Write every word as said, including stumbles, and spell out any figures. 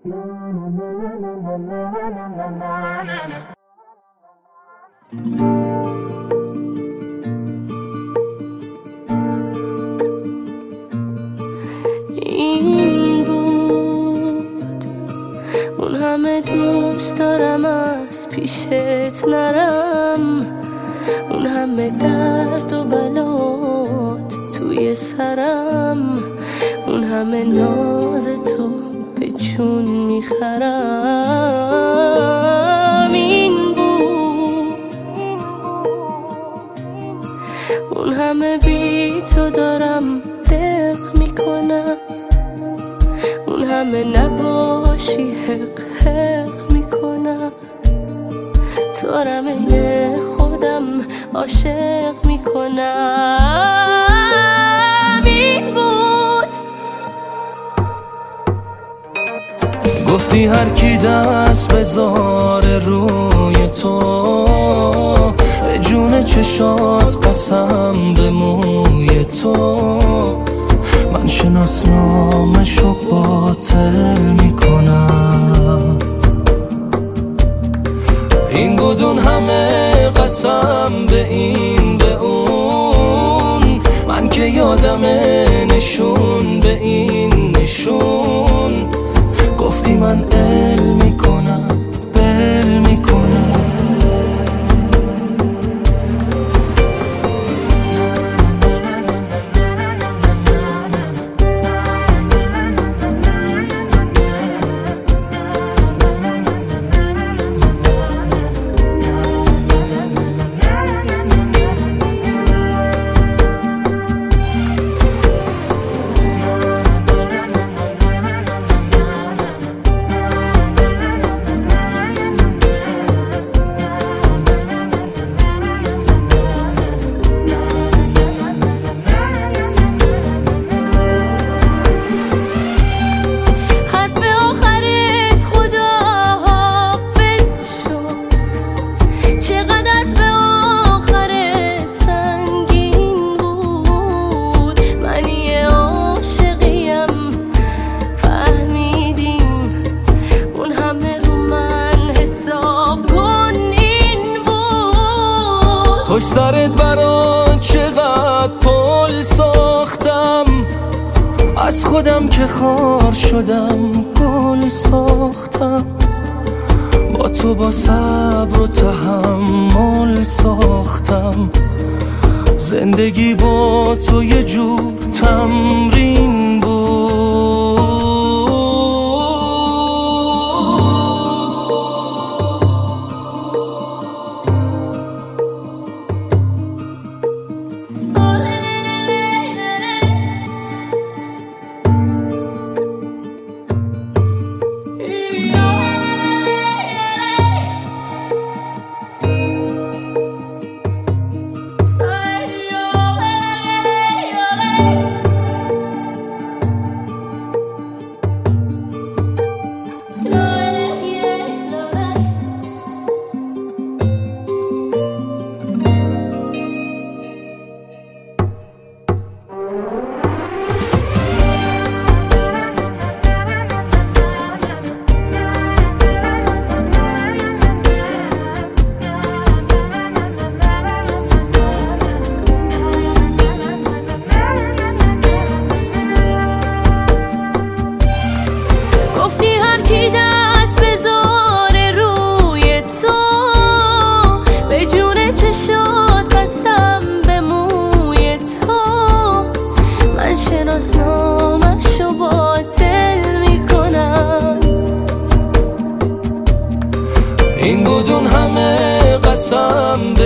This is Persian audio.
این بود اون همه دوست دارم از پیشت نرم، اون همه درد و بلات توی سرم، اون همه ناز تو به جون میخرم. این بود اون همه بی تو دارم دق میکنم، اون همه نباشی حق حق میکنم، تو رم این خودم عاشق میکنم. این بود گفتی هر کی دست بذاره روی تو، به جون چشات قسم به موی تو، من شناسنامه‌شو باطل میکنم. این بود اون همه قسم به این به اون، من که یادمه نشون به این نشون، گفتی من ال میکنم بل میکنم. پشت سرت برات چقدر پل ساختم، از خودم که خار شدم گل ساختم، با تو با صبر و تحمل ساختم، زندگی با تو یه جور تمرین بود. شناسنامه‌شو باطل میکنم. این بود اون همه قسم